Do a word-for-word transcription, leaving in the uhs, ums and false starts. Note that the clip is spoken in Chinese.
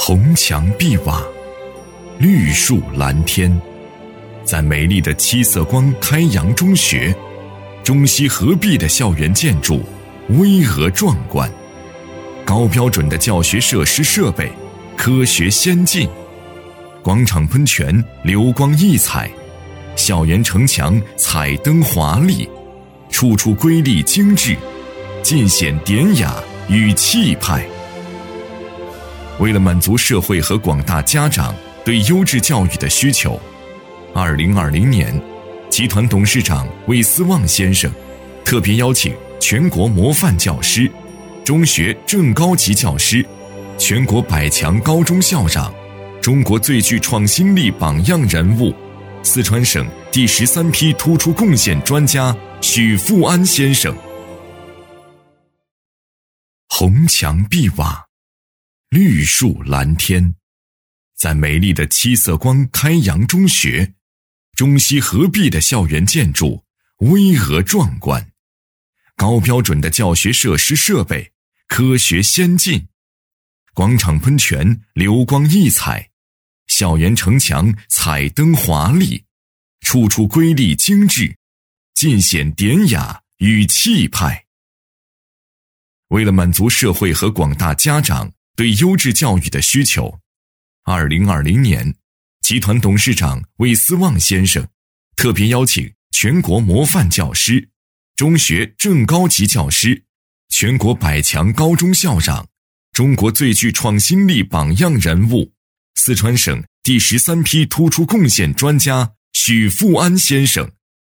红墙碧瓦，绿树蓝天，在美丽的七色光开阳中学，中西合璧的校园建筑巍峨壮观，高标准的教学设施设备科学先进，广场喷泉流光溢彩，校园城墙彩灯华丽，处处瑰丽精致，尽显典雅与气派。为了满足社会和广大家长对优质教育的需求，二零二零年，集团董事长魏思旺先生特别邀请全国模范教师、中学正高级教师、全国百强高中校长、中国最具创新力榜样人物、四川省第十三批突出贡献专家许富安先生。红墙碧瓦，绿树蓝天，在美丽的七色光开阳中学，中西合璧的校园建筑巍峨壮观，高标准的教学设施设备科学先进，广场喷泉流光溢彩，校园城墙彩灯华丽，处处瑰丽精致，尽显典雅与气派。为了满足社会和广大家长对优质教育的需求，二零二零年，集团董事长魏思旺先生特别邀请全国模范教师、中学正高级教师、全国百强高中校长、中国最具创新力榜样人物、四川省第十三批突出贡献专家许富安先生